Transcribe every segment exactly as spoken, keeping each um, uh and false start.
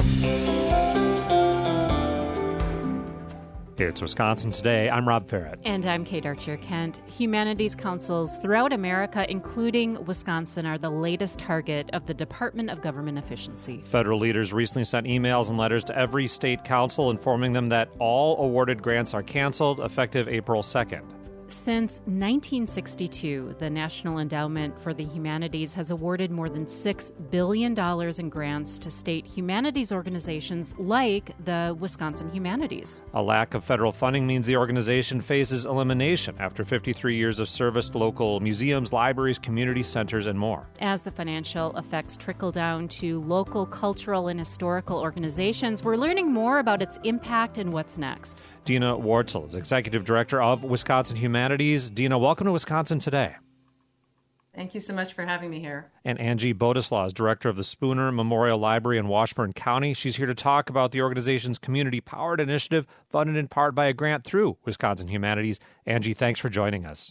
It's Wisconsin Today. I'm Rob Farrett. And I'm Kate Archer-Kent. Humanities councils throughout America, including Wisconsin, are the latest target of the Department of Government Efficiency. Federal leaders recently sent emails and letters to every state council informing them that all awarded grants are canceled effective April second. Since nineteen sixty-two, the National Endowment for the Humanities has awarded more than six billion dollars in grants to state humanities organizations like the Wisconsin Humanities. A lack of federal funding means the organization faces elimination after fifty-three years of service to local museums, libraries, community centers, and more. As the financial effects trickle down to local cultural and historical organizations, we're learning more about its impact and what's next. Dina Wartzel is Executive Director of Wisconsin Humanities. Dina, welcome to Wisconsin Today. Thank you so much for having me here. And Angie Bodeslaw is Director of the Spooner Memorial Library in Washburn County. She's here to talk about the organization's community-powered initiative, funded in part by a grant through Wisconsin Humanities. Angie, thanks for joining us.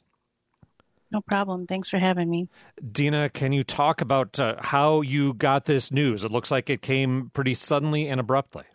No problem. Thanks for having me. Dina, can you talk about uh, how you got this news? It looks like it came pretty suddenly and abruptly.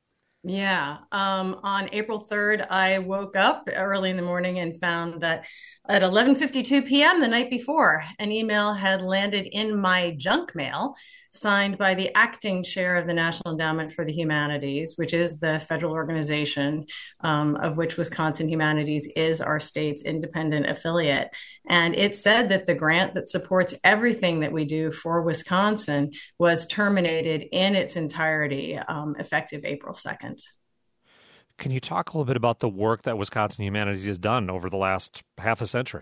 Yeah. Um, on April third, I woke up early in the morning and found that at eleven fifty-two p.m. the night before, an email had landed in my junk mail signed by the acting chair of the National Endowment for the Humanities, which is the federal organization um, of which Wisconsin Humanities is our state's independent affiliate. And it said that the grant that supports everything that we do for Wisconsin was terminated in its entirety, um, effective April second. Can you talk a little bit about the work that Wisconsin Humanities has done over the last half a century?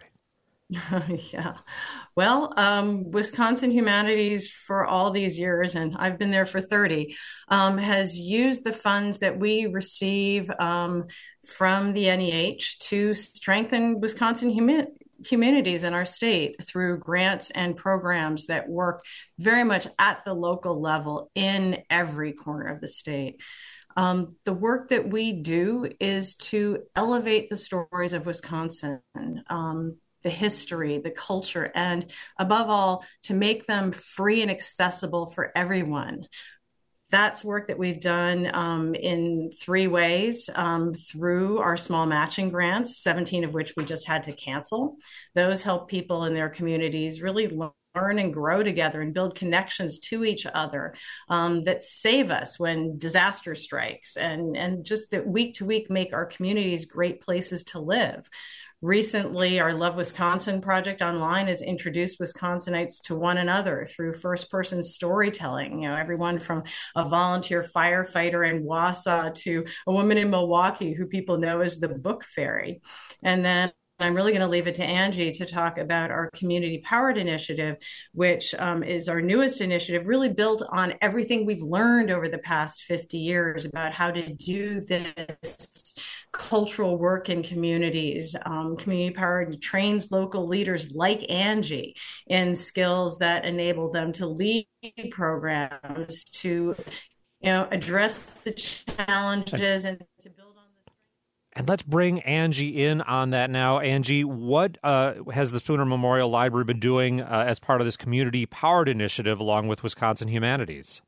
Yeah. Well, um, Wisconsin Humanities for all these years, and I've been there for thirty, um, has used the funds that we receive um, from the N E H to strengthen Wisconsin humi- communities in our state through grants and programs that work very much at the local level in every corner of the state. Um, the work that we do is to elevate the stories of Wisconsin, um, the history, the culture, and above all, to make them free and accessible for everyone. That's work that we've done um, in three ways um, through our small matching grants, seventeen of which we just had to cancel. Those help people in their communities really learn learn and grow together and build connections to each other um, that save us when disaster strikes and, and just that week to week make our communities great places to live. Recently, our Love Wisconsin project online has introduced Wisconsinites to one another through first-person storytelling. You know, everyone from a volunteer firefighter in Wausau to a woman in Milwaukee who people know as the Book Fairy. And then I'm really going to leave it to Angie to talk about our Community Powered Initiative, which um, is our newest initiative, really built on everything we've learned over the past fifty years about how to do this cultural work in communities. Um, Community Powered trains local leaders like Angie in skills that enable them to lead programs, to you know, address the challenges and to build. And let's bring Angie in on that now. Angie, what uh, has the Spooner Memorial Library been doing uh, as part of this community-powered initiative along with Wisconsin Humanities?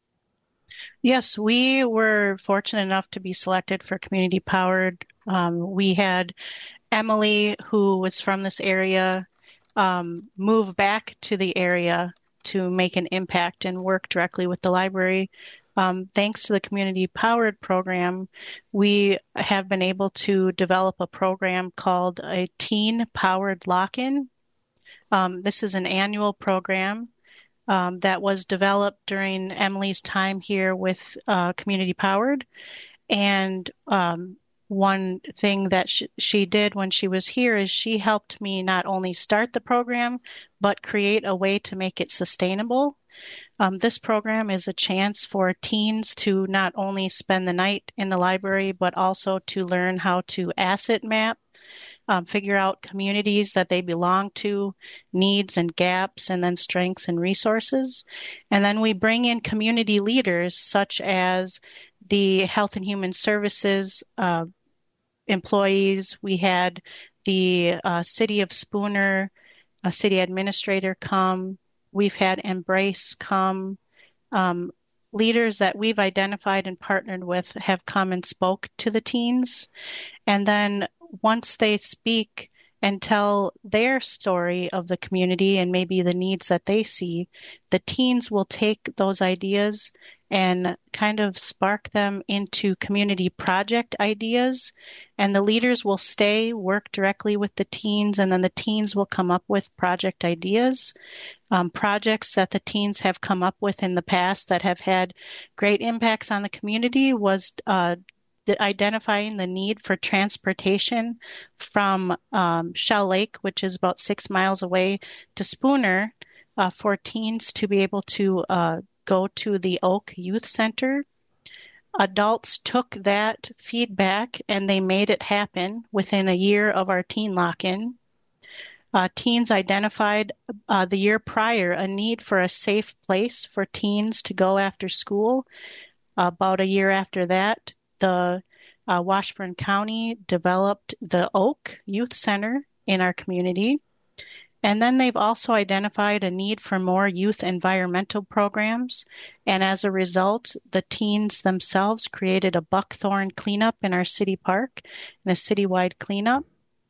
Yes, we were fortunate enough to be selected for community-powered. Um, we had Emily, who was from this area, um, move back to the area to make an impact and work directly with the library. Um, thanks to the Community Powered program, we have been able to develop a program called a Teen Powered Lock-In. Um, this is an annual program um, that was developed during Emily's time here with uh, Community Powered. And um, one thing that sh- she did when she was here is she helped me not only start the program, but create a way to make it sustainable. Um, this program is a chance for teens to not only spend the night in the library, but also to learn how to asset map, um, figure out communities that they belong to, needs and gaps, and then strengths and resources. And then we bring in community leaders such as the Health and Human Services uh, employees. We had the uh, City of Spooner, a city administrator come. We've had Embrace come. Um, leaders that we've identified and partnered with have come and spoke to the teens. And then once they speak and tell their story of the community and maybe the needs that they see, the teens will take those ideas and kind of spark them into community project ideas. And the leaders will stay, work directly with the teens, and then the teens will come up with project ideas. Um, projects that the teens have come up with in the past that have had great impacts on the community was uh, the identifying the need for transportation from um, Shell Lake, which is about six miles away, to Spooner uh, for teens to be able to uh, go to the Oak Youth Center. Adults took that feedback and they made it happen within a year of our teen lock-in. Uh, teens identified uh, the year prior a need for a safe place for teens to go after school. About a year after that, the uh, Washburn County developed the Oak Youth Center in our community. And then they've also identified a need for more youth environmental programs. And as a result, the teens themselves created a buckthorn cleanup in our city park and a citywide cleanup.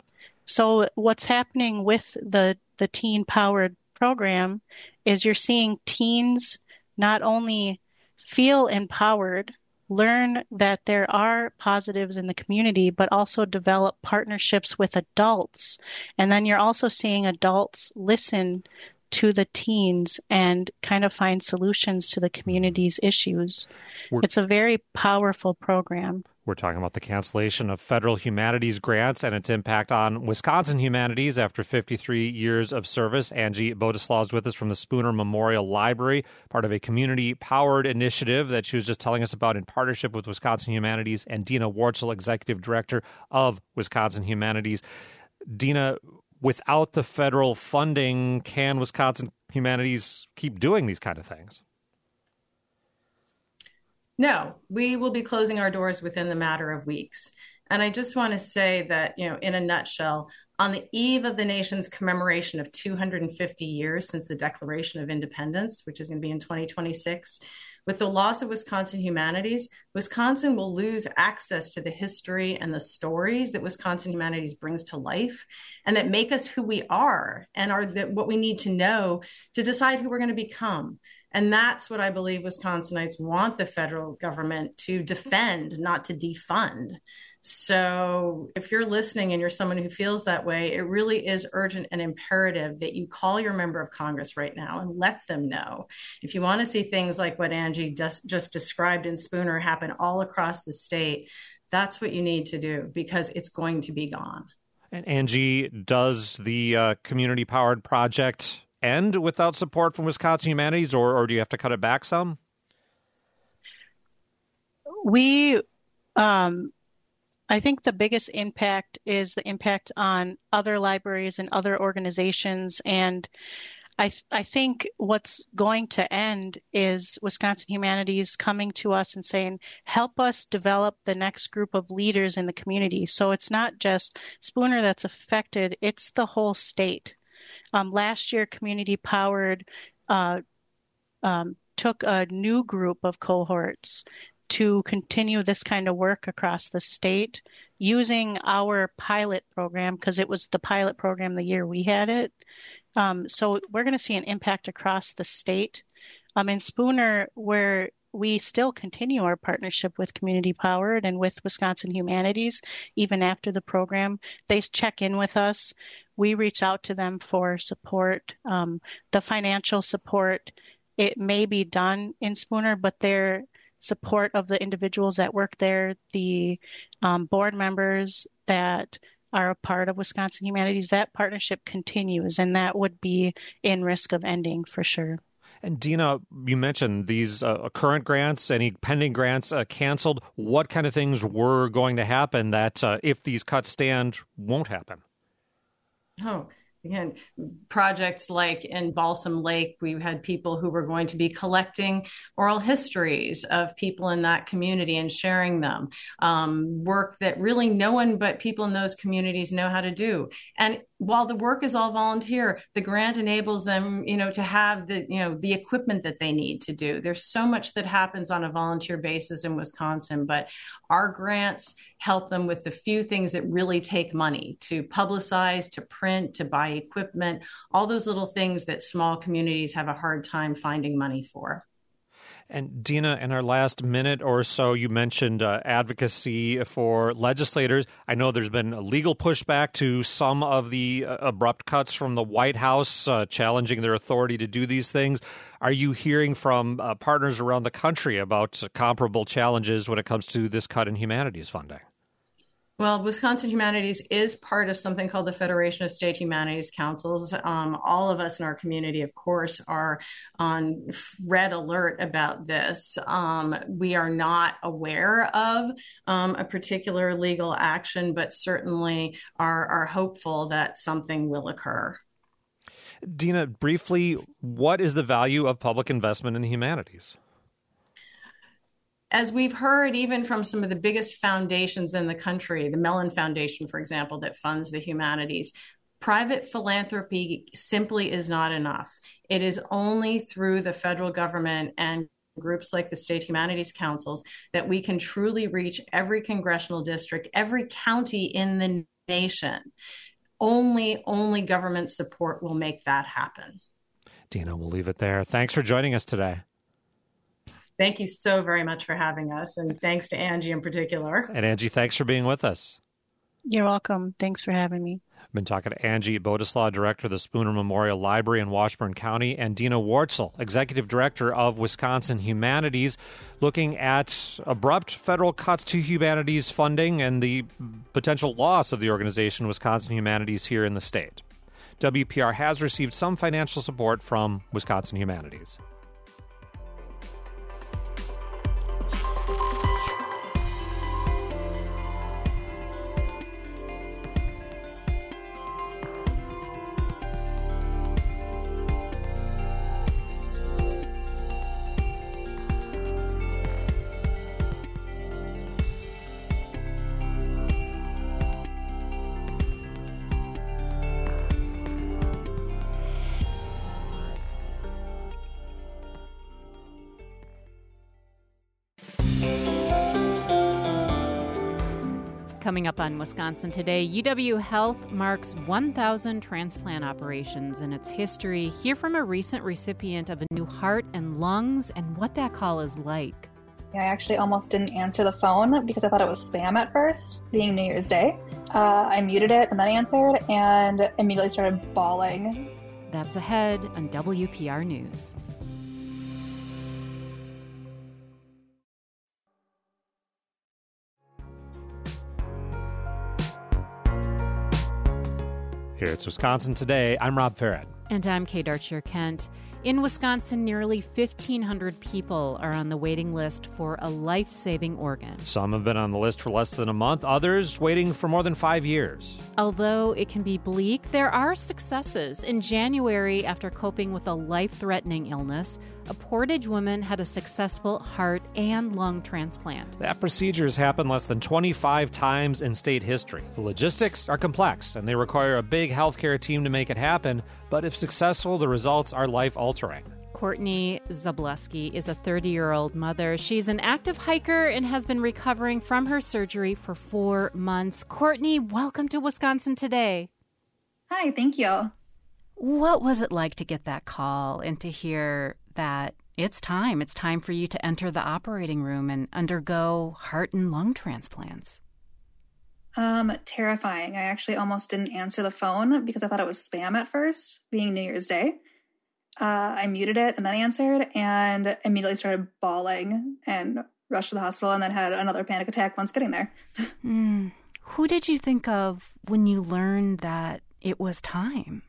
So what's happening with the, the teen-powered program is you're seeing teens not only feel empowered, learn that there are positives in the community, but also develop partnerships with adults. And then you're also seeing adults listen to the teens and kind of find solutions to the community's issues. We're, it's a very powerful program. We're talking about the cancellation of federal humanities grants and its impact on Wisconsin humanities after fifty-three years of service. Angie Bodeslaw is with us from the Spooner Memorial Library, part of a community-powered initiative that she was just telling us about in partnership with Wisconsin Humanities, and Dina Wartzel, Executive Director of Wisconsin Humanities. Dina, without the federal funding, can Wisconsin Humanities keep doing these kind of things? No, we will be closing our doors within the matter of weeks. And I just want to say that, you know, in a nutshell, on the eve of the nation's commemoration of two hundred fifty years since the Declaration of Independence, which is going to be in twenty twenty-six, with the loss of Wisconsin Humanities, Wisconsin will lose access to the history and the stories that Wisconsin Humanities brings to life and that make us who we are and are the, what we need to know to decide who we're going to become. And that's what I believe Wisconsinites want the federal government to defend, not to defund. So if you're listening and you're someone who feels that way, it really is urgent and imperative that you call your member of Congress right now and let them know. If you want to see things like what Angie just, just described in Spooner happen all across the state, that's what you need to do, because it's going to be gone. And Angie, does the uh, community-powered project end without support from Wisconsin Humanities, or, or do you have to cut it back some? We, um, I think the biggest impact is the impact on other libraries and other organizations. And I, I think what's going to end is Wisconsin Humanities coming to us and saying, help us develop the next group of leaders in the community. So it's not just Spooner that's affected, it's the whole state. Um, last year, Community Powered uh, um, took a new group of cohorts to continue this kind of work across the state using our pilot program, because it was the pilot program the year we had it. Um, so we're going to see an impact across the state. Um, in Spooner, where we still continue our partnership with Community Powered and with Wisconsin Humanities, even after the program, they check in with us. We reach out to them for support. Um, the financial support, it may be done in Spooner, but their support of the individuals that work there, the um, board members that are a part of Wisconsin Humanities, that partnership continues, and that would be in risk of ending for sure. And Dina, you mentioned these uh, current grants, any pending grants uh, canceled. What kind of things were going to happen that, uh, if these cuts stand, won't happen? Oh, again, projects like in Balsam Lake, we had people who were going to be collecting oral histories of people in that community and sharing them. Um, work that really no one but people in those communities know how to do. And while the work is all volunteer, the grant enables them, you know, to have the, you know, the equipment that they need to do. There's so much that happens on a volunteer basis in Wisconsin, but our grants help them with the few things that really take money to publicize, to print, to buy equipment, all those little things that small communities have a hard time finding money for. And Dina, in our last minute or so, you mentioned uh, advocacy for legislators. I know there's been a legal pushback to some of the uh, abrupt cuts from the White House, uh, challenging their authority to do these things. Are you hearing from uh, partners around the country about uh, comparable challenges when it comes to this cut in humanities funding? Well, Wisconsin Humanities is part of something called the Federation of State Humanities Councils. Um, all of us in our community, of course, are on red alert about this. Um, we are not aware of um, a particular legal action, but certainly are, are hopeful that something will occur. Dina, briefly, what is the value of public investment in the humanities? As we've heard, even from some of the biggest foundations in the country, the Mellon Foundation, for example, that funds the humanities, private philanthropy simply is not enough. It is only through the federal government and groups like the State Humanities Councils that we can truly reach every congressional district, every county in the nation. Only, only government support will make that happen. Dina, we'll leave it there. Thanks for joining us today. Thank you so very much for having us, and thanks to Angie in particular. And Angie, thanks for being with us. You're welcome. Thanks for having me. I've been talking to Angie Bodeslaw, Director of the Spooner Memorial Library in Washburn County, and Dina Wartzel, Executive Director of Wisconsin Humanities, looking at abrupt federal cuts to humanities funding and the potential loss of the organization Wisconsin Humanities here in the state. W P R has received some financial support from Wisconsin Humanities. Coming up on Wisconsin Today, U W Health marks one thousand transplant operations in its history. Hear from a recent recipient of a new heart and lungs and what that call is like. I actually almost didn't answer the phone because I thought it was spam at first, being New Year's Day. Uh, I muted it and then answered and immediately started bawling. That's ahead on W P R News. Here it's Wisconsin Today. I'm Rob Farrett. And I'm Kate Archer-Kent. In Wisconsin, nearly fifteen hundred people are on the waiting list for a life-saving organ. Some have been on the list for less than a month, others waiting for more than five years. Although it can be bleak, there are successes. In January, after coping with a life-threatening illness, a Portage woman had a successful heart and lung transplant. That procedure has happened less than twenty-five times in state history. The logistics are complex, and they require a big healthcare team to make it happen, but if successful, the results are life-altering. Courtney Zableski is a thirty-year-old mother. She's an active hiker and has been recovering from her surgery for four months. Courtney, welcome to Wisconsin Today. Hi, thank you. What was it like to get that call and to hear that it's time, it's time for you to enter the operating room and undergo heart and lung transplants? Um, terrifying. I actually almost didn't answer the phone because I thought it was spam at first, being New Year's Day. Uh, I muted it and then answered and immediately started bawling and rushed to the hospital and then had another panic attack once getting there. mm. Who did you think of when you learned that it was time?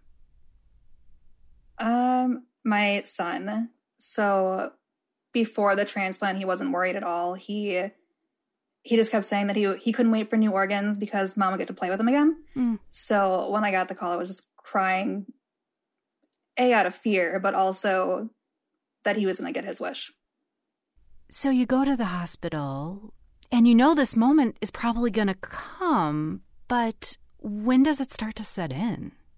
Um, my son. So before the transplant, he wasn't worried at all. He he just kept saying that he he couldn't wait for new organs because mom would get to play with him again. Mm. So when I got the call, I was just crying, A, out of fear, but also that he was going to get his wish. So you go to the hospital, and you know this moment is probably going to come, but when does it start to set in?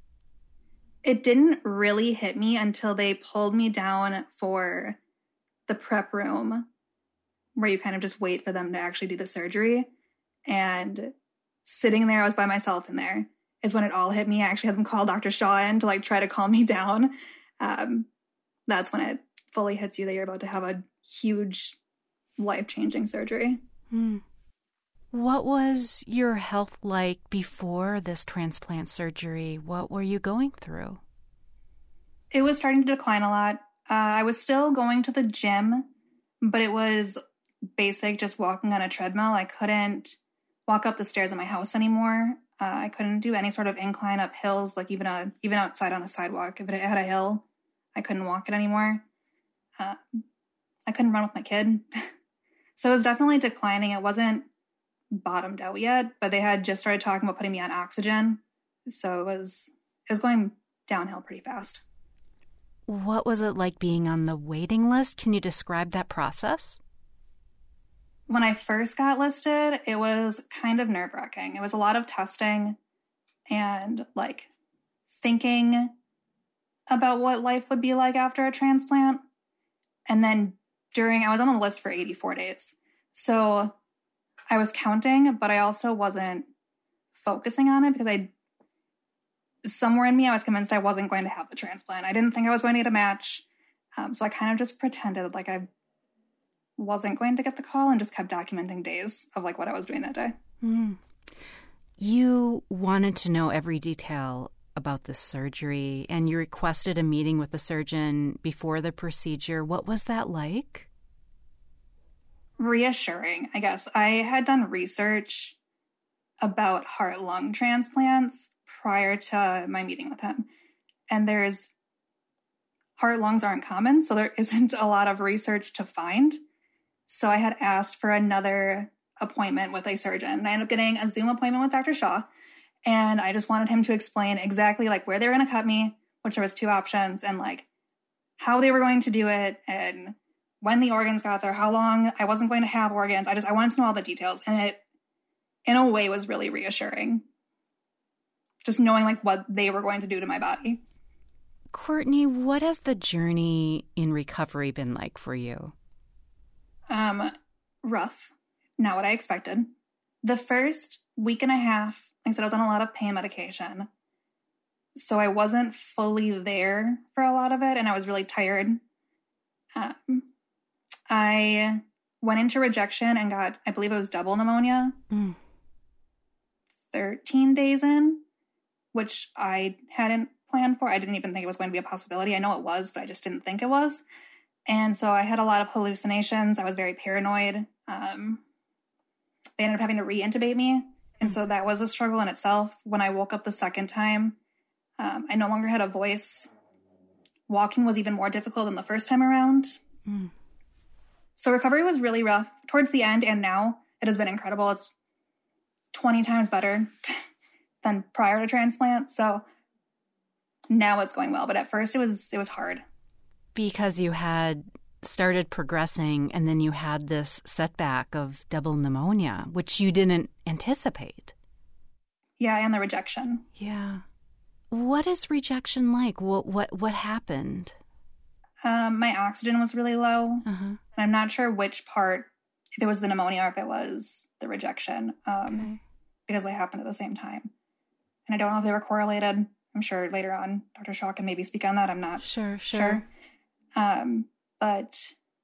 it didn't really hit me until they pulled me down for the prep room where you kind of just wait for them to actually do the surgery. And sitting there, I was by myself in there, is when it all hit me. I actually had them call Doctor Shaw in to like try to calm me down. Um, that's when it fully hits you that you're about to have a huge life-changing surgery. Hmm. What was your health like before this transplant surgery? What were you going through? It was starting to decline a lot. Uh, I was still going to the gym, but it was basic, just walking on a treadmill. I couldn't walk up the stairs at my house anymore. Uh, I couldn't do any sort of incline up hills, like even a, even outside on a sidewalk. If it had a hill, I couldn't walk it anymore. Uh, I couldn't run with my kid. So it was definitely declining. It wasn't bottomed out yet, but they had just started talking about putting me on oxygen. So it was it was going downhill pretty fast. What was it like being on the waiting list? Can you describe that process? When I first got listed, it was kind of nerve-wracking. It was a lot of testing and like thinking about what life would be like after a transplant. And then during, I was on the list for eighty-four days. So I was counting, but I also wasn't focusing on it because I, somewhere in me, I was convinced I wasn't going to have the transplant. I didn't think I was going to get a match. Um, so I kind of just pretended like I wasn't going to get the call and just kept documenting days of like what I was doing that day. Mm. You wanted to know every detail about the surgery and you requested a meeting with the surgeon before the procedure. What was that like? Reassuring, I guess. I had done research about heart-lung transplants prior to my meeting with him. And there's, heart-lungs aren't common, so there isn't a lot of research to find. So I had asked for another appointment with a surgeon. And I ended up getting a Zoom appointment with Doctor Shaw. And I just wanted him to explain exactly like where they were going to cut me, which there was two options, and like how they were going to do it, and when the organs got there, how long I wasn't going to have organs. I just, I wanted to know all the details. And it, in a way, was really reassuring. Just knowing like what they were going to do to my body. Courtney, what has the journey in recovery been like for you? Um, rough. Not what I expected. The first week and a half, like I said, I was on a lot of pain medication. So I wasn't fully there for a lot of it, and I was really tired. Um, I went into rejection and got, I believe it was double pneumonia, mm. thirteen days in, which I hadn't planned for. I didn't even think it was going to be a possibility. I know it was, but I just didn't think it was. And so I had a lot of hallucinations. I was very paranoid. Um, they ended up having to re-intubate me. And so that was a struggle in itself. When I woke up the second time, um, I no longer had a voice. Walking was even more difficult than the first time around. Mm. So recovery was really rough towards the end, and now it has been incredible. It's twenty times better than prior to transplant. So now it's going well, but at first it was it was hard. Because you had started progressing and then you had this setback of double pneumonia, which you didn't anticipate. Yeah, and the rejection. Yeah. What is rejection like? What what what happened? Um, my oxygen was really low. Uh-huh. And I'm not sure which part, if it was the pneumonia or if it was the rejection, um, okay. because they happened at the same time. And I don't know if they were correlated. I'm sure later on Doctor Shaw can maybe speak on that. I'm not sure. Sure. sure. Um, but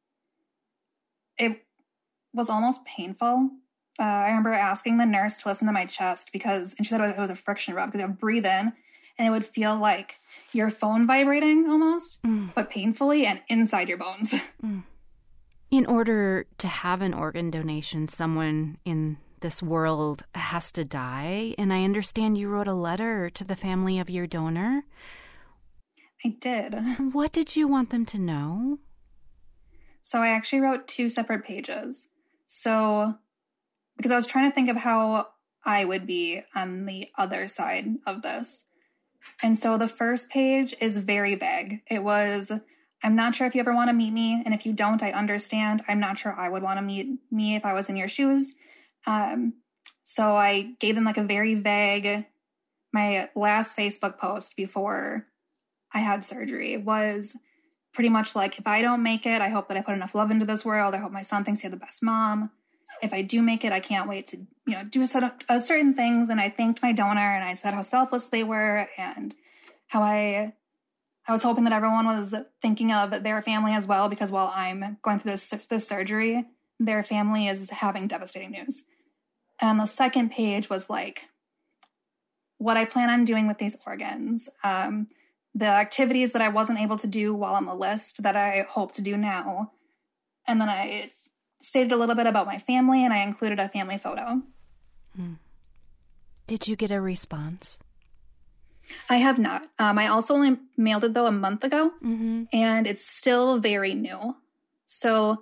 it was almost painful. Uh, I remember asking the nurse to listen to my chest because, and she said it was a friction rub because I would breathe in and it would feel like your phone vibrating almost, mm. but painfully and inside your bones. Mm. In order to have an organ donation, someone in this world has to die. And I understand you wrote a letter to the family of your donor. I did. What did you want them to know? So I actually wrote two separate pages. So, because I was trying to think of how I would be on the other side of this. And so the first page is very vague. It was, I'm not sure if you ever want to meet me. And if you don't, I understand. I'm not sure I would want to meet me if I was in your shoes. Um, so I gave them like a very vague, my last Facebook post before I had surgery was pretty much like, if I don't make it, I hope that I put enough love into this world. I hope my son thinks he had the best mom. If I do make it, I can't wait to, you know, do a set of, uh, certain things. And I thanked my donor and I said how selfless they were and how I, I was hoping that everyone was thinking of their family as well, because while I'm going through this, this surgery, their family is having devastating news. And the second page was like, what I plan on doing with these organs, um, the activities that I wasn't able to do while on the list that I hope to do now. And then I stated a little bit about my family, and I included a family photo. Hmm. Did you get a response? I have not. Um, I also only mailed it, though, a month ago, mm-hmm. and it's still very new. So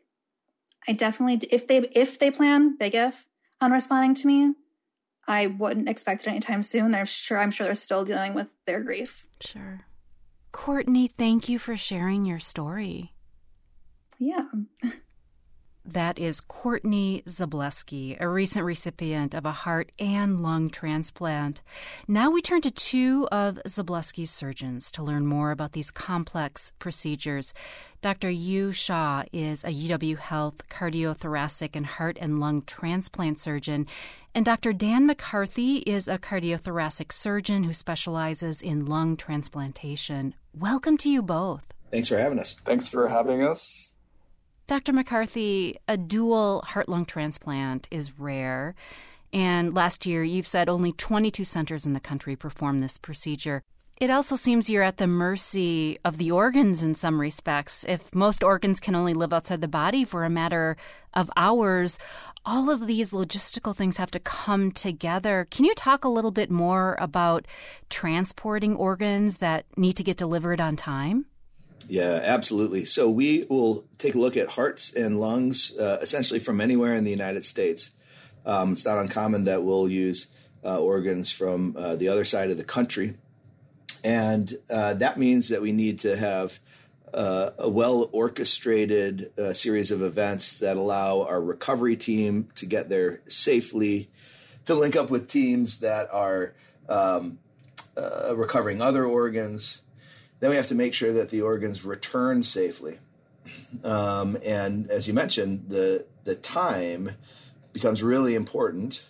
I definitely, if they if they plan, big if, on responding to me, I wouldn't expect it anytime soon. They're sure, I'm sure they're still dealing with their grief. Sure. Courtney, thank you for sharing your story. Yeah. That is Courtney Zableski, a recent recipient of a heart and lung transplant. Now we turn to two of Zableski's surgeons to learn more about these complex procedures. Doctor Yu Shah is a U W Health cardiothoracic and heart and lung transplant surgeon, and Doctor Dan McCarthy is a cardiothoracic surgeon who specializes in lung transplantation. Welcome to you both. Thanks for having us. Thanks for having us. Doctor McCarthy, a dual heart-lung transplant is rare, and last year you've said only twenty-two centers in the country perform this procedure. It also seems you're at the mercy of the organs in some respects. If most organs can only live outside the body for a matter of hours, all of these logistical things have to come together. Can you talk a little bit more about transporting organs that need to get delivered on time? Yeah, absolutely. So we will take a look at hearts and lungs, uh, essentially from anywhere in the United States. Um, it's not uncommon that we'll use uh, organs from uh, the other side of the country. And uh, that means that we need to have uh, a well-orchestrated uh, series of events that allow our recovery team to get there safely, to link up with teams that are um, uh, recovering other organs. Then we have to make sure that the organs return safely. Um, and as you mentioned, the the time becomes really important.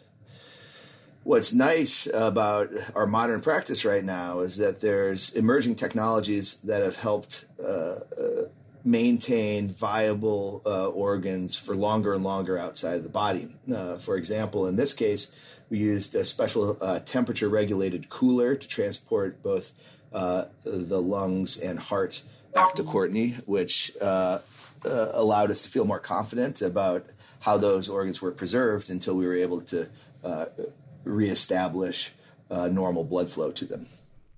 What's nice about our modern practice right now is that there's emerging technologies that have helped uh, uh, maintain viable uh, organs for longer and longer outside of the body. Uh, for example, in this case, we used a special uh, temperature-regulated cooler to transport both Uh, the lungs and heart back to Courtney, which uh, uh, allowed us to feel more confident about how those organs were preserved until we were able to uh, reestablish uh, normal blood flow to them.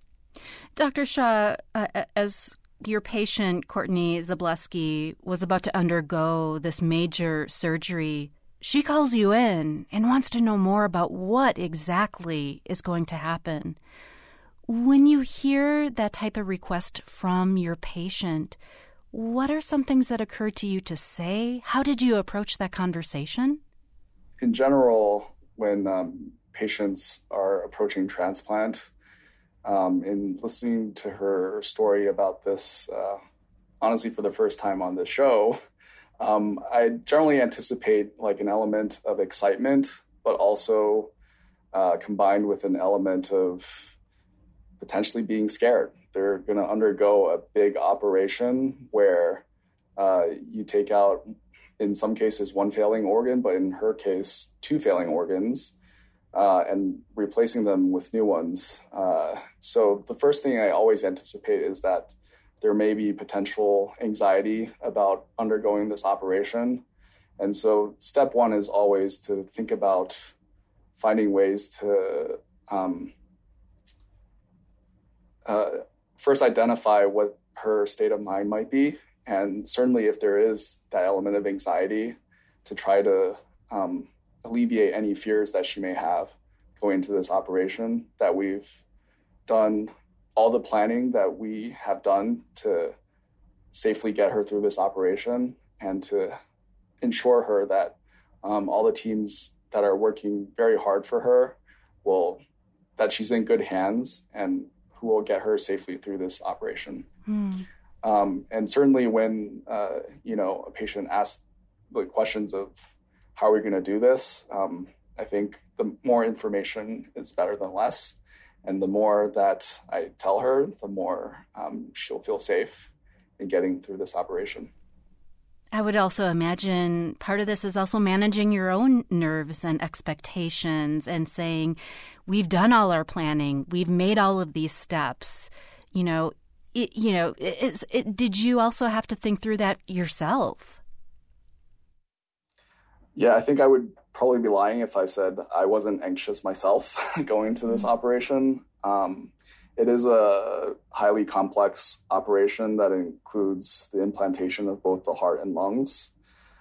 Doctor Shah, uh, as your patient, Courtney Zableski, was about to undergo this major surgery, she calls you in and wants to know more about what exactly is going to happen. When you hear that type of request from your patient, what are some things that occur to you to say? How did you approach that conversation? In general, when um, patients are approaching transplant, um, in listening to her story about this, uh, honestly, for the first time on the show, um, I generally anticipate like an element of excitement, but also uh, combined with an element of potentially being scared. They're going to undergo a big operation where uh, you take out, in some cases, one failing organ, but in her case, two failing organs, uh, and replacing them with new ones. Uh, so the first thing I always anticipate is that there may be potential anxiety about undergoing this operation. And so step one is always to think about finding ways to um, Uh, first identify what her state of mind might be. And certainly if there is that element of anxiety, to try to um, alleviate any fears that she may have going into this operation, that we've done all the planning that we have done to safely get her through this operation and to ensure her that um, all the teams that are working very hard for her will, that she's in good hands and who will get her safely through this operation. Mm. Um, and certainly when, uh, you know, a patient asks the questions of how are we going to do this, um, I think the more information is better than less. And the more that I tell her, the more um, she'll feel safe in getting through this operation. I would also imagine part of this is also managing your own nerves and expectations and saying, we've done all our planning, we've made all of these steps. You know, it, you know, it, it, did you also have to think through that yourself? Yeah, I think I would probably be lying if I said I wasn't anxious myself going into this mm-hmm. operation. Um, It is a highly complex operation that includes the implantation of both the heart and lungs.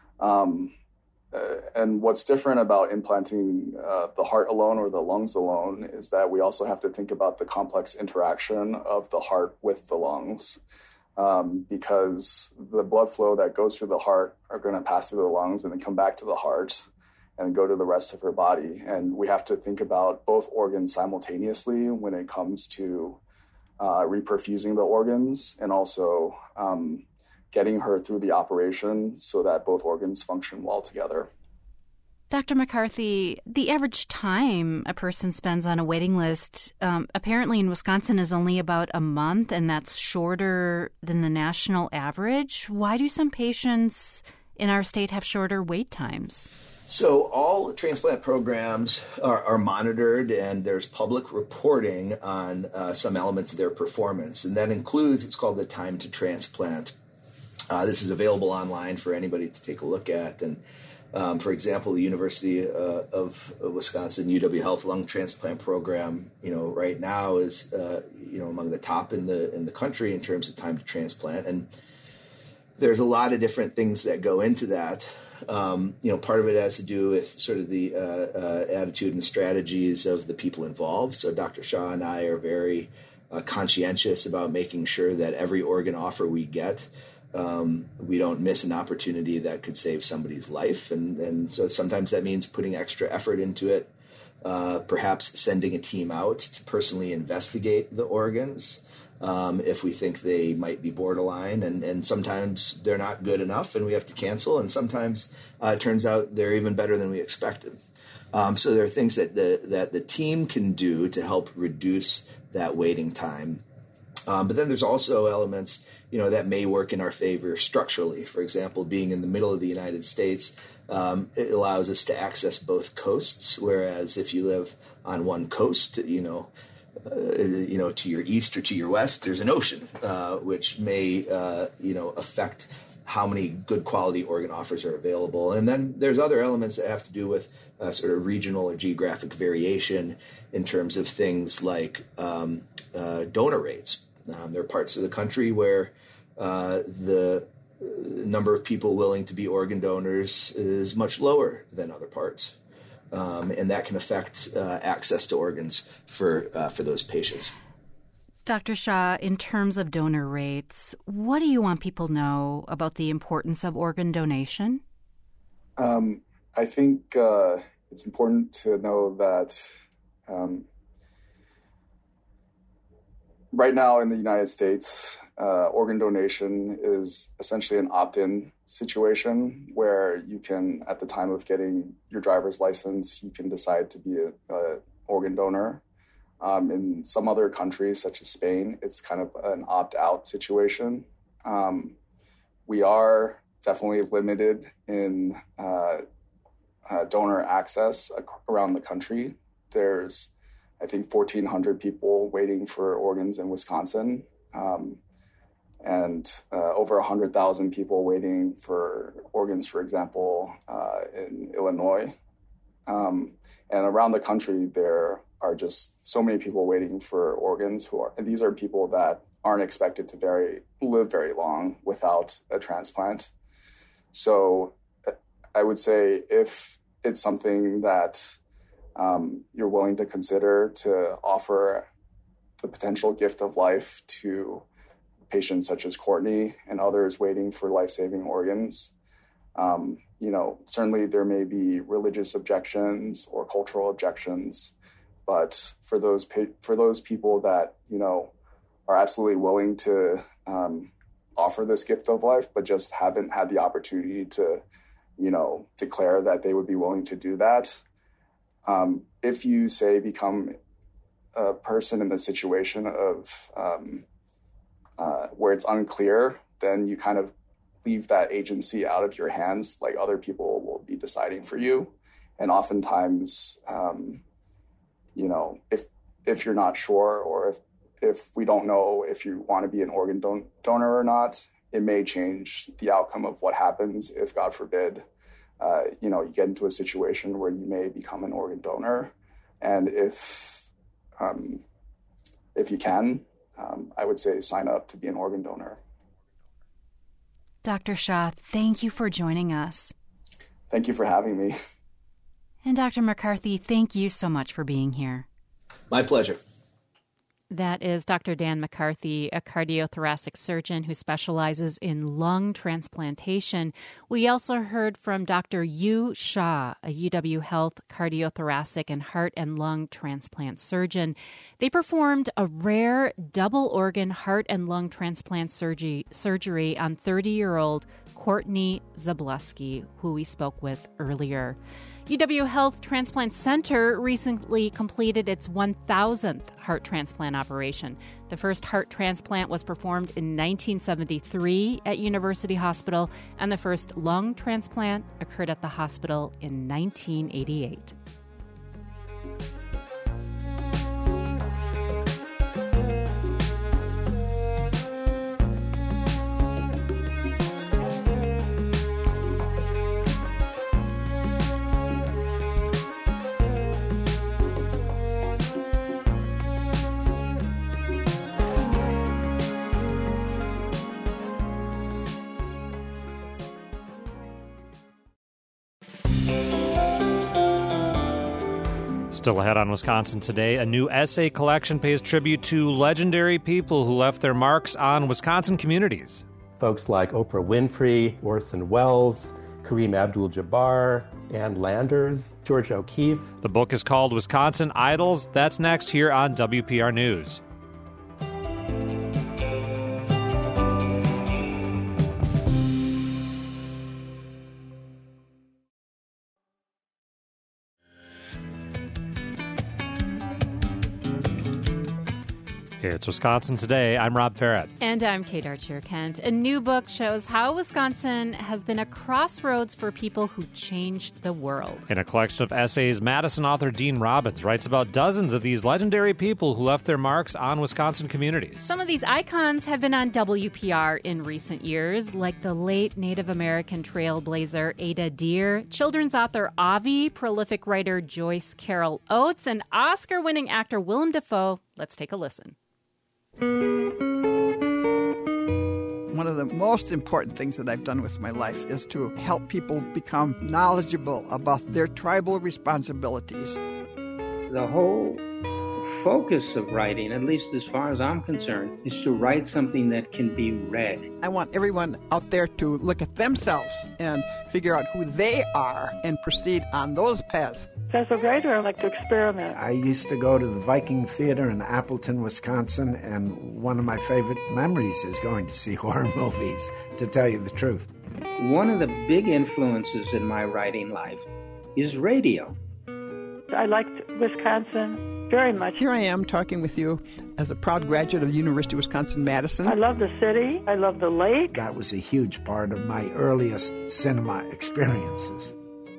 Um, uh, and what's different about implanting uh, the heart alone or the lungs alone is that we also have to think about the complex interaction of the heart with the lungs, um, because the blood flow that goes through the heart are going to pass through the lungs and then come back to the heart and go to the rest of her body. And we have to think about both organs simultaneously when it comes to uh, reperfusing the organs and also um, getting her through the operation so that both organs function well together. Doctor McCarthy, the average time a person spends on a waiting list um, apparently in Wisconsin is only about a month, and that's shorter than the national average. Why do some patients in our state have shorter wait times? So all transplant programs are, are monitored, and there's public reporting on uh, some elements of their performance, and that includes what's called the time to transplant. Uh, this is available online for anybody to take a look at. And um, for example, the University uh, of Wisconsin U W Health Lung Transplant Program, you know, right now is uh, you know among the top in the in the country in terms of time to transplant, and there's a lot of different things that go into that. Um, you know, part of it has to do with sort of the uh, uh, attitude and strategies of the people involved. So Doctor Shah and I are very uh, conscientious about making sure that every organ offer we get, um, we don't miss an opportunity that could save somebody's life. And, and so sometimes that means putting extra effort into it, uh, perhaps sending a team out to personally investigate the organs. Um, if we think they might be borderline, and, and sometimes they're not good enough and we have to cancel, and sometimes uh, it turns out they're even better than we expected. Um, so there are things that the, that the team can do to help reduce that waiting time. Um, but then there's also elements, you know, that may work in our favor structurally. For example, being in the middle of the United States, um, it allows us to access both coasts, whereas if you live on one coast, you know, Uh, you know, to your east or to your west, there's an ocean, uh, which may, uh, you know, affect how many good quality organ offers are available. And then there's other elements that have to do with uh, sort of regional or geographic variation in terms of things like um, uh, donor rates. Um, there are parts of the country where uh, the number of people willing to be organ donors is much lower than other parts. Um, and that can affect uh, access to organs for uh, for those patients. Doctor Shah, in terms of donor rates, what do you want people to know about the importance of organ donation? Um, I think uh, it's important to know that um, right now in the United States, uh, organ donation is essentially an opt-in situation where you can, at the time of getting your driver's license, you can decide to be an organ donor. Um, in some other countries, such as Spain, it's kind of an opt-out situation. Um, we are definitely limited in uh, uh, donor access around the country. There's, I think, fourteen hundred people waiting for organs in Wisconsin. Um, and uh, over one hundred thousand people waiting for organs, for example, uh, in Illinois. Um, and around the country, there are just so many people waiting for organs who are, and these are people that aren't expected to very live very long without a transplant. So I would say if it's something that um, you're willing to consider to offer the potential gift of life to patients such as Courtney and others waiting for life-saving organs. Um, you know, certainly there may be religious objections or cultural objections, but for those for those people that, you know, are absolutely willing to um, offer this gift of life, but just haven't had the opportunity to, you know, declare that they would be willing to do that. Um, if you say become a person in the situation of um, uh, where it's unclear, then you kind of leave that agency out of your hands. Like, other people will be deciding for you. And oftentimes, um, you know, if if you're not sure, or if if we don't know if you want to be an organ don- donor or not, it may change the outcome of what happens if, God forbid, uh, you know, you get into a situation where you may become an organ donor. And if um, if you can, um, I would say sign up to be an organ donor. Doctor Shah, thank you for joining us. Thank you for having me. And Doctor McCarthy, thank you so much for being here. My pleasure. That is Doctor Dan McCarthy, a cardiothoracic surgeon who specializes in lung transplantation. We also heard from Doctor Yu Shah, a U W Health cardiothoracic and heart and lung transplant surgeon. They performed a rare double organ heart and lung transplant surgery, surgery on thirty-year-old Courtney Zabluski, who we spoke with earlier. U W Health Transplant Center recently completed its one thousandth heart transplant operation. The first heart transplant was performed in nineteen seventy-three at University Hospital, and the first lung transplant occurred at the hospital in nineteen eighty-eight. Still ahead on Wisconsin Today, a new essay collection pays tribute to legendary people who left their marks on Wisconsin communities. Folks like Oprah Winfrey, Orson Welles, Kareem Abdul-Jabbar, Ann Landers, George O'Keeffe. The book is called Wisconsin Idols. That's next here on W P R News. It's Wisconsin Today. I'm Rob Farrett. And I'm Kate Archer-Kent. A new book shows how Wisconsin has been a crossroads for people who changed the world. In a collection of essays, Madison author Dean Robbins writes about dozens of these legendary people who left their marks on Wisconsin communities. Some of these icons have been on W P R in recent years, like the late Native American trailblazer Ada Deer, children's author Avi, prolific writer Joyce Carol Oates, and Oscar-winning actor Willem Dafoe. Let's take a listen. One of the most important things that I've done with my life is to help people become knowledgeable about their tribal responsibilities. The whole focus of writing, at least as far as I'm concerned, is to write something that can be read. I want everyone out there to look at themselves and figure out who they are and proceed on those paths. That's so great, or I like to experiment. I used to go to the Viking Theater in Appleton, Wisconsin, and one of my favorite memories is going to see horror movies, to tell you the truth. One of the big influences in my writing life is radio. I liked Wisconsin very much. Here I am talking with you as a proud graduate of the University of Wisconsin-Madison. I love the city. I love the lake. That was a huge part of my earliest cinema experiences.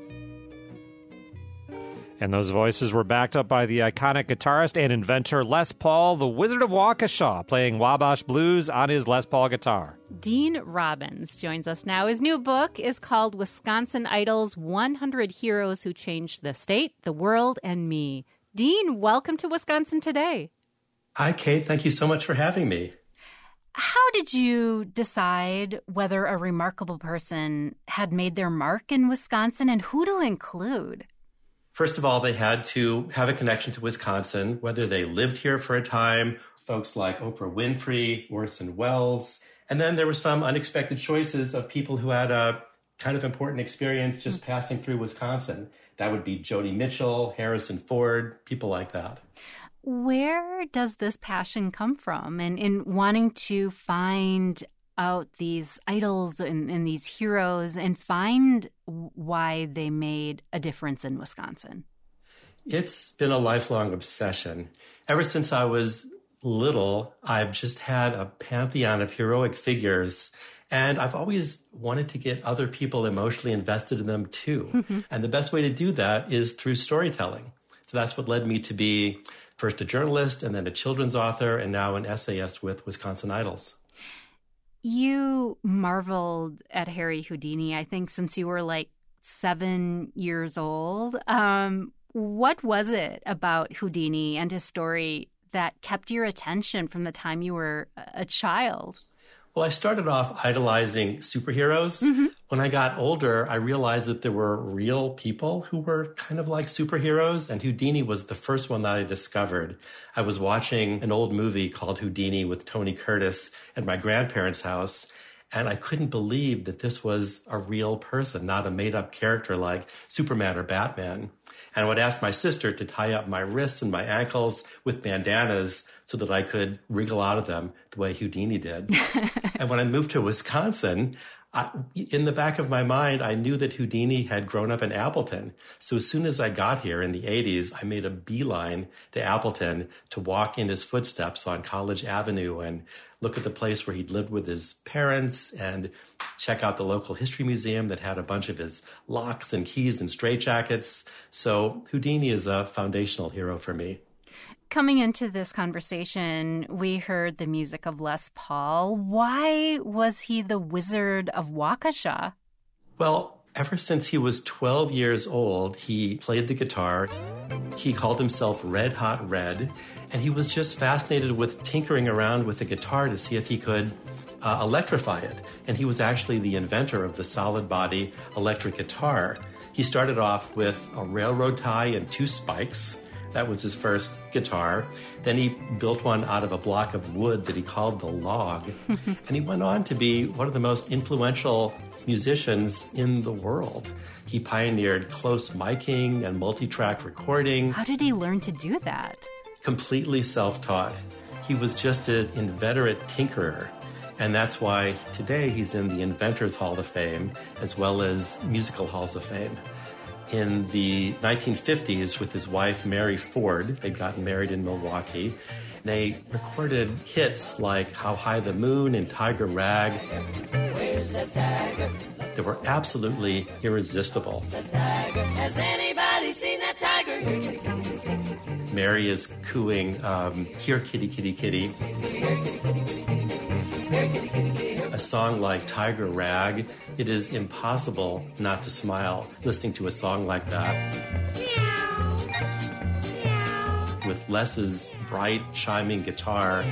And those voices were backed up by the iconic guitarist and inventor Les Paul, the Wizard of Waukesha, playing Wabash Blues on his Les Paul guitar. Dean Robbins joins us now. His new book is called Wisconsin Idols, one hundred Heroes Who Changed the State, the World, and Me. Dean, welcome to Wisconsin Today. Hi, Kate. Thank you so much for having me. How did you decide whether a remarkable person had made their mark in Wisconsin and who to include? First of all, they had to have a connection to Wisconsin, whether they lived here for a time, folks like Oprah Winfrey, Orson Welles. And then there were some unexpected choices of people who had a kind of important experience just passing through Wisconsin. That would be Joni Mitchell, Harrison Ford, people like that. Where does this passion come from in, in wanting to find out these idols and, and these heroes and find why they made a difference in Wisconsin? It's been a lifelong obsession. Ever since I was little, I've just had a pantheon of heroic figures, and I've always wanted to get other people emotionally invested in them too. Mm-hmm. And the best way to do that is through storytelling. So that's what led me to be first a journalist and then a children's author and now an essayist with Wisconsin Idols. You marveled at Harry Houdini, I think, since you were like seven years old. Um, what was it about Houdini and his story that kept your attention from the time you were a child? Well, I started off idolizing superheroes. Mm-hmm. When I got older, I realized that there were real people who were kind of like superheroes, and Houdini was the first one that I discovered. I was watching an old movie called Houdini with Tony Curtis at my grandparents' house, and I couldn't believe that this was a real person, not a made-up character like Superman or Batman. And I would ask my sister to tie up my wrists and my ankles with bandanas so that I could wriggle out of them the way Houdini did. And when I moved to Wisconsin, I, in the back of my mind, I knew that Houdini had grown up in Appleton. So as soon as I got here in the eighties, I made a beeline to Appleton to walk in his footsteps on College Avenue and look at the place where he'd lived with his parents and check out the local history museum that had a bunch of his locks and keys and straitjackets. So Houdini is a foundational hero for me. Coming into this conversation, we heard the music of Les Paul. Why was he the Wizard of Waukesha? Well, ever since he was twelve years old, he played the guitar. He called himself Red Hot Red, and he was just fascinated with tinkering around with the guitar to see if he could uh, electrify it. And he was actually the inventor of the solid body electric guitar. He started off with a railroad tie and two spikes. That was his first guitar. Then he built one out of a block of wood that he called the log. And he went on to be one of the most influential musicians in the world. He pioneered close miking and multi-track recording. How did he learn to do that? Completely self-taught. He was just an inveterate tinkerer. And that's why today he's in the Inventors Hall of Fame as well as Musical Halls of Fame. In the nineteen fifties, with his wife, Mary Ford, they'd gotten married in Milwaukee. They recorded hits like How High the Moon and Tiger Rag. Where's the tiger? They were absolutely irresistible. The tiger. Has anybody seen that tiger? Mary is cooing, um, Here, Kitty, Kitty, Kitty. Here, kitty, kitty, kitty. Here, kitty, kitty, kitty. A song like Tiger Rag, it is impossible not to smile listening to a song like that. With Les's bright, chiming guitar,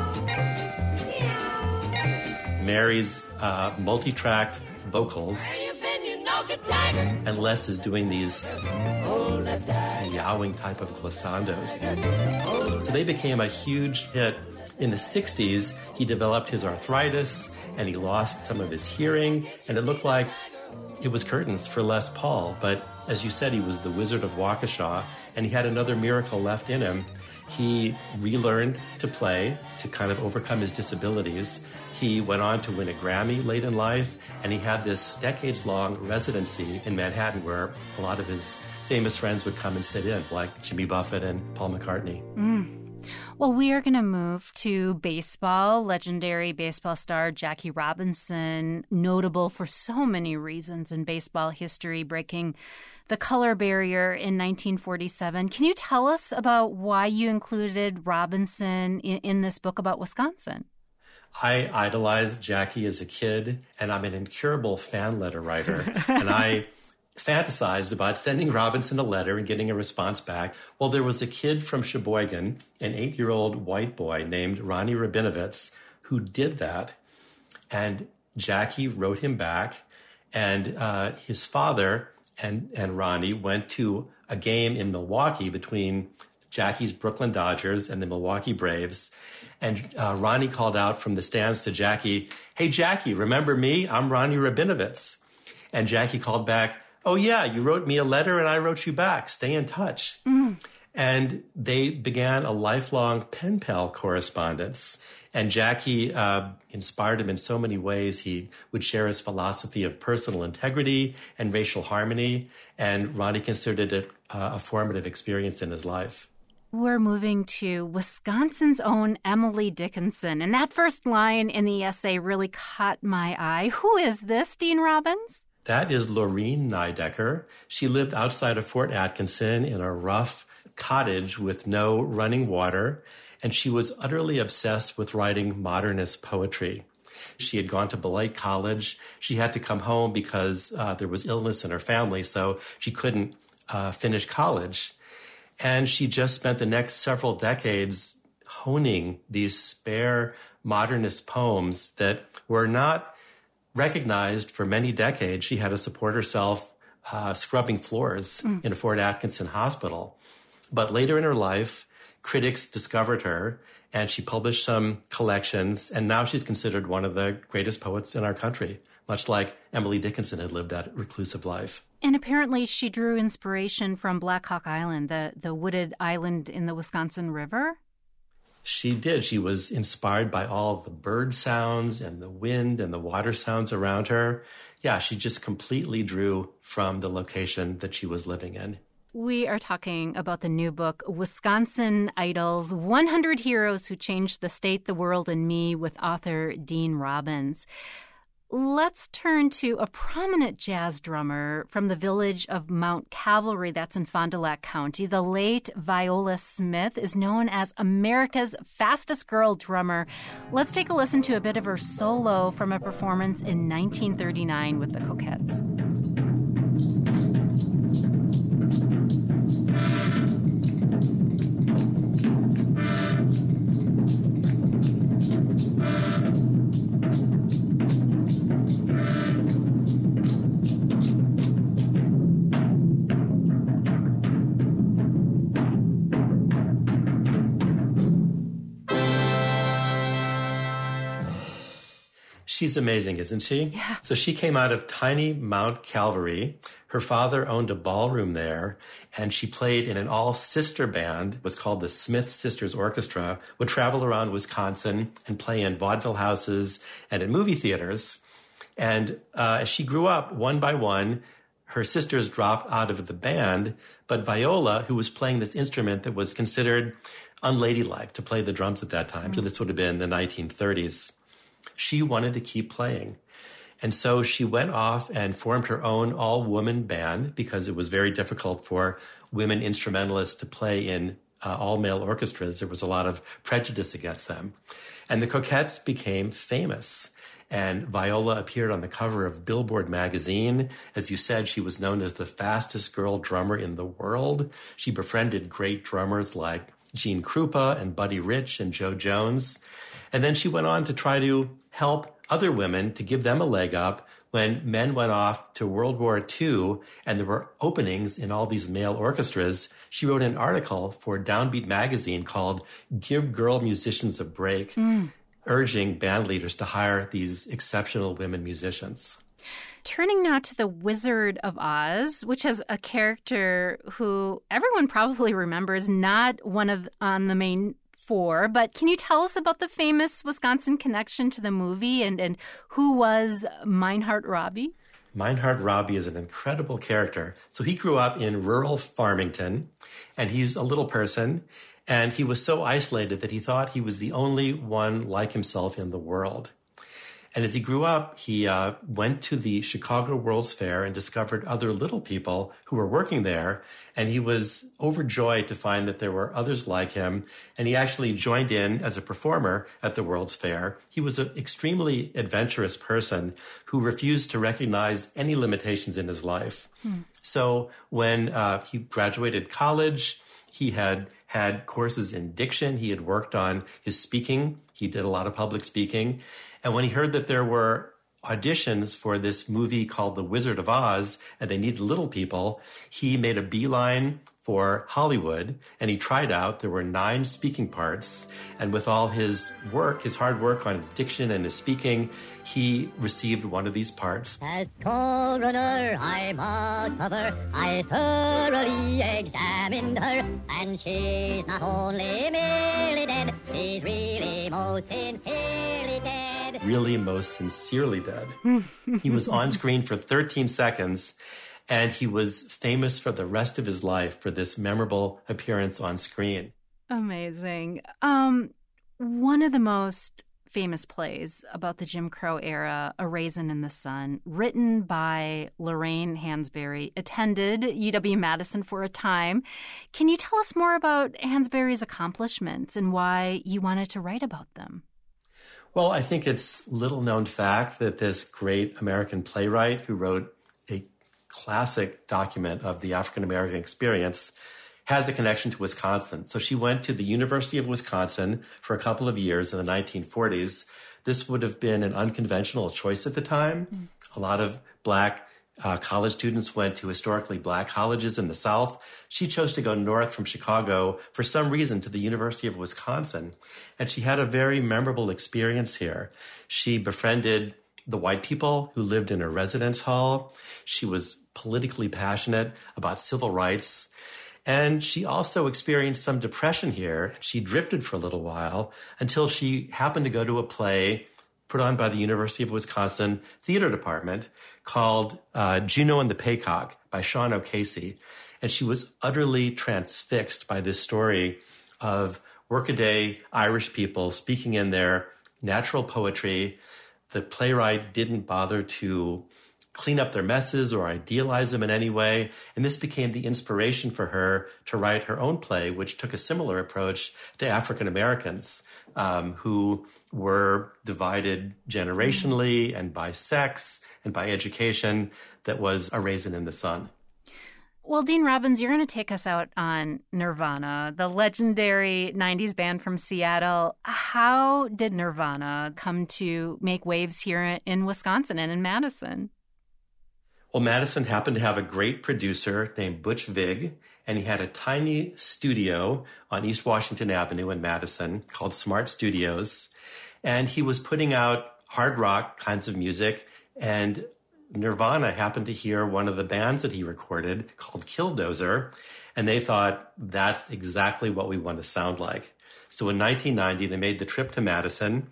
Mary's uh, multi-tracked vocals, and Les is doing these meowing type of glissandos. So they became a huge hit. In the sixties, he developed his arthritis and he lost some of his hearing, and it looked like it was curtains for Les Paul. But as you said, he was the Wizard of Waukesha, and he had another miracle left in him. He relearned to play to kind of overcome his disabilities. He went on to win a Grammy late in life, and he had this decades-long residency in Manhattan where a lot of his famous friends would come and sit in, like Jimmy Buffett and Paul McCartney. Mm. Well, we are going to move to baseball. Legendary baseball star Jackie Robinson, notable for so many reasons in baseball history, breaking the color barrier in nineteen forty-seven. Can you tell us about why you included Robinson in, in this book about Wisconsin? I idolized Jackie as a kid, and I'm an incurable fan letter writer. And I fantasized about sending Robinson a letter and getting a response back. Well, there was a kid from Sheboygan, an eight-year-old white boy named Ronnie Rabinovitz, who did that. And Jackie wrote him back, and uh, his father and, and Ronnie went to a game in Milwaukee between Jackie's Brooklyn Dodgers and the Milwaukee Braves. And uh, Ronnie called out from the stands to Jackie, "Hey, Jackie, remember me? I'm Ronnie Rabinovitz." And Jackie called back, "Oh, yeah, you wrote me a letter and I wrote you back. Stay in touch." Mm. And they began a lifelong pen pal correspondence. And Jackie uh, inspired him in so many ways. He would share his philosophy of personal integrity and racial harmony. And Ronnie considered it uh, a formative experience in his life. We're moving to Wisconsin's own Emily Dickinson. And that first line in the essay really caught my eye. Who is this, Dean Robbins? That is Laureen Nidecker. She lived outside of Fort Atkinson in a rough cottage with no running water, and she was utterly obsessed with writing modernist poetry. She had gone to Beloit College. She had to come home because uh, there was illness in her family, so she couldn't uh, finish college. And she just spent the next several decades honing these spare modernist poems that were not recognized for many decades. She had to support herself uh, scrubbing floors mm. in a Fort Atkinson hospital. But later in her life, critics discovered her, and she published some collections, and now she's considered one of the greatest poets in our country, much like Emily Dickinson had lived that reclusive life. And apparently she drew inspiration from Black Hawk Island, the, the wooded island in the Wisconsin River. She did. She was inspired by all the bird sounds and the wind and the water sounds around her. Yeah, she just completely drew from the location that she was living in. We are talking about the new book, Wisconsin Idols, one hundred Heroes Who Changed the State, the World, and Me, with author Dean Robbins. Let's turn to a prominent jazz drummer from the village of Mount Calvary, that's in Fond du Lac County. The late Viola Smith is known as America's fastest girl drummer. Let's take a listen to a bit of her solo from a performance in nineteen thirty-nine with the Coquettes. She's amazing, isn't she? Yeah. So she came out of tiny Mount Calvary. Her father owned a ballroom there, and she played in an all-sister band. It was called the Smith Sisters Orchestra, would travel around Wisconsin and play in vaudeville houses and at movie theaters. And uh, as she grew up, one by one, her sisters dropped out of the band, but Viola, who was playing this instrument that was considered unladylike to play the drums at that time, mm. so this would have been the nineteen thirties, she wanted to keep playing. And so she went off and formed her own all-woman band because it was very difficult for women instrumentalists to play in uh, all-male orchestras. There was a lot of prejudice against them. And the Coquettes became famous. And Viola appeared on the cover of Billboard magazine. As you said, she was known as the fastest girl drummer in the world. She befriended great drummers like Gene Krupa and Buddy Rich and Joe Jones. And then she went on to try to help other women, to give them a leg up when men went off to World War Two and there were openings in all these male orchestras. She wrote an article for Downbeat magazine called Give Girl Musicians a Break, mm. urging band leaders to hire these exceptional women musicians. Turning now to The Wizard of Oz, which has a character who everyone probably remembers, not one of on the main four, but can you tell us about the famous Wisconsin connection to the movie and, and who was Meinhard Robbie? Meinhard Robbie is an incredible character. So he grew up in rural Farmington, and he's a little person, and he was so isolated that he thought he was the only one like himself in the world. And as he grew up, he uh, went to the Chicago World's Fair and discovered other little people who were working there. And he was overjoyed to find that there were others like him. And he actually joined in as a performer at the World's Fair. He was an extremely adventurous person who refused to recognize any limitations in his life. Hmm. So when uh, he graduated college, he had had courses in diction. He had worked on his speaking. He did a lot of public speaking. And when he heard that there were auditions for this movie called The Wizard of Oz, and they needed little people, he made a beeline for Hollywood, and he tried out. There were nine speaking parts, and with all his work, his hard work on his diction and his speaking, he received one of these parts. As coroner, I must cover, I thoroughly examined her, and she's not only merely dead, she's really most sincerely dead. Really most sincerely dead. He was on screen for thirteen seconds, and he was famous for the rest of his life for this memorable appearance on screen. Amazing. Um, one of the most famous plays about the Jim Crow era, A Raisin in the Sun, written by Lorraine Hansberry, attended U W-Madison for a time. Can you tell us more about Hansberry's accomplishments and why you wanted to write about them? Well, I think it's little known fact that this great American playwright who wrote a classic document of the African-American experience has a connection to Wisconsin. So she went to the University of Wisconsin for a couple of years in the nineteen forties. This would have been an unconventional choice at the time. Mm. A lot of Black uh, college students went to historically Black colleges in the South. She chose to go north from Chicago for some reason to the University of Wisconsin. And she had a very memorable experience here. She befriended the white people who lived in her residence hall. She was politically passionate about civil rights. And she also experienced some depression here. She drifted for a little while until she happened to go to a play put on by the University of Wisconsin Theater Department called uh, Juno and the Paycock by Sean O'Casey. And she was utterly transfixed by this story of workaday Irish people speaking in their natural poetry. The playwright didn't bother to clean up their messes or idealize them in any way. And this became the inspiration for her to write her own play, which took a similar approach to African Americans um, who were divided generationally and by sex and by education. That was A Raisin in the Sun. Well, Dean Robbins, you're going to take us out on Nirvana, the legendary nineties band from Seattle. How did Nirvana come to make waves here in Wisconsin and in Madison? Well, Madison happened to have a great producer named Butch Vig, and he had a tiny studio on East Washington Avenue in Madison called Smart Studios. And he was putting out hard rock kinds of music, and Nirvana happened to hear one of the bands that he recorded called Killdozer, and they thought, that's exactly what we want to sound like. So in nineteen ninety, they made the trip to Madison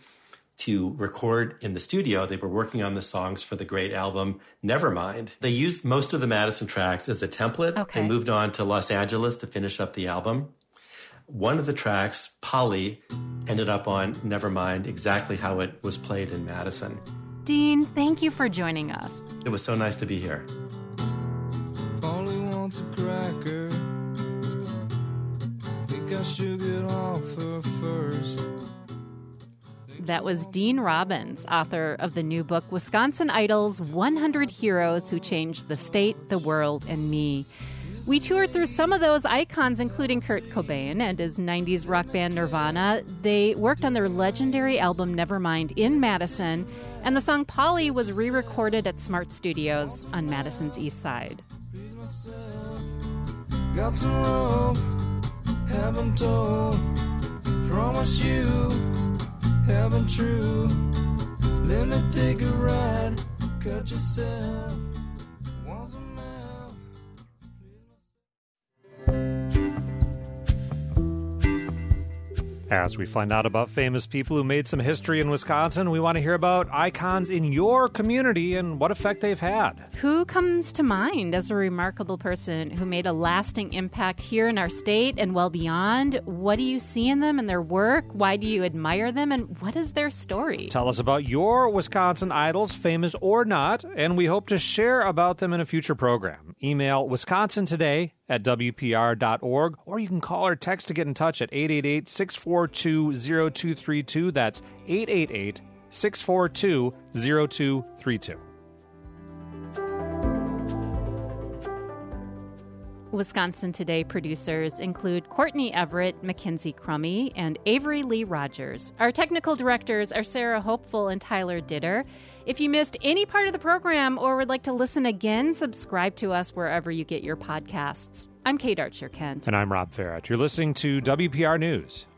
to record in the studio. They were working on the songs for the great album Nevermind. They used most of the Madison tracks as a template. Okay. They moved on to Los Angeles to finish up the album. One of the tracks, Polly, ended up on Nevermind exactly how it was played in Madison. Dean, thank you for joining us. It was so nice to be here. Polly wants a cracker. Think I should get off her first. That was Dean Robbins, author of the new book, Wisconsin Idols, one hundred Heroes Who Changed the State, the World, and Me. We toured through some of those icons, including Kurt Cobain and his nineties rock band Nirvana. They worked on their legendary album Nevermind in Madison, and the song Polly was re-recorded at Smart Studios on Madison's East Side. Got some rope, haven't told, promise you, haven't true. Let me take a ride, cut yourself. As we find out about famous people who made some history in Wisconsin, we want to hear about icons in your community and what effect they've had. Who comes to mind as a remarkable person who made a lasting impact here in our state and well beyond? What do you see in them and their work? Why do you admire them? And what is their story? Tell us about your Wisconsin idols, famous or not, and we hope to share about them in a future program. Email Wisconsin Today at W P R dot org, or you can call or text to get in touch at eight eight eight, six four two, zero two three two. That's eight eight eight, six four two, zero two three two. Wisconsin Today producers include Courtney Everett, Mackenzie Crummy, and Avery Lee Rogers. Our technical directors are Sarah Hopeful and Tyler Ditter. If you missed any part of the program or would like to listen again, subscribe to us wherever you get your podcasts. I'm Kate Archer-Kent. And I'm Rob Farrett. You're listening to W P R News.